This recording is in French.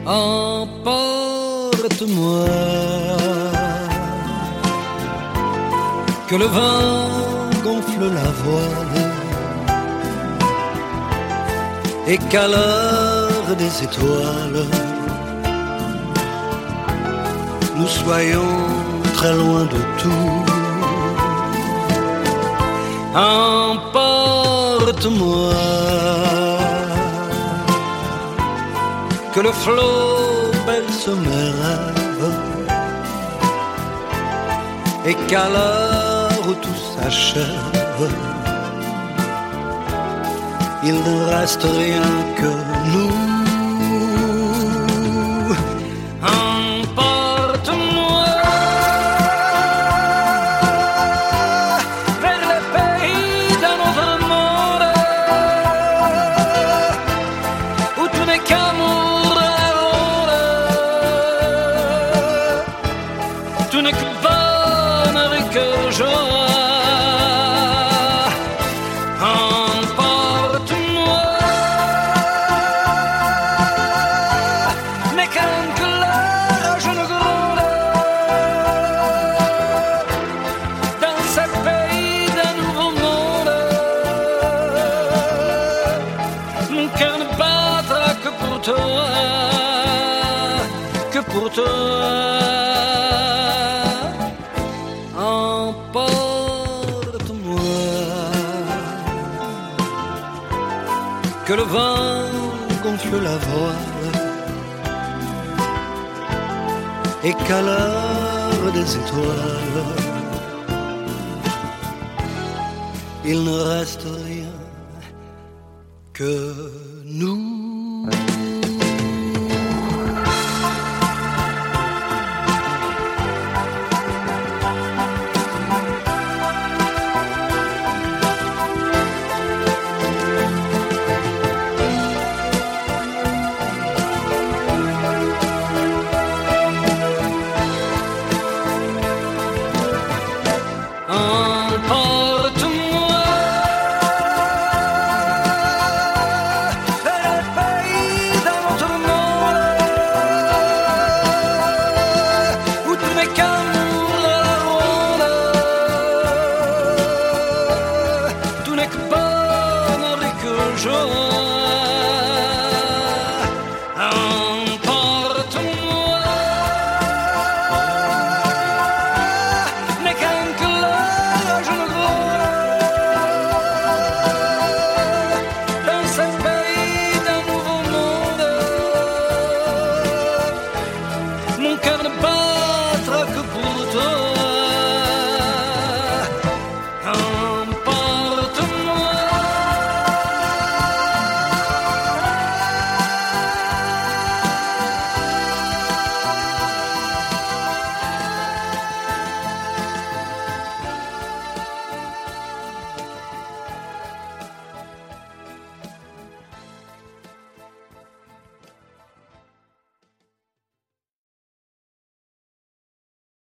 Emporte-moi, que le vent gonfle la voile et qu'à l'heure des étoiles, nous soyons très loin de tout. Emporte-moi, que le flot berce mes rêves et qu'à l'heure où tout s'achève, il ne reste rien que nous. Emporte-moi vers les pays d'un autre monde où tout n'est qu'amour et rôle, tout n'est que bonheur et que joie. Pour toi, emporte-moi, que le vent gonfle la voile et qu'à l'heure des étoiles, il ne reste rien que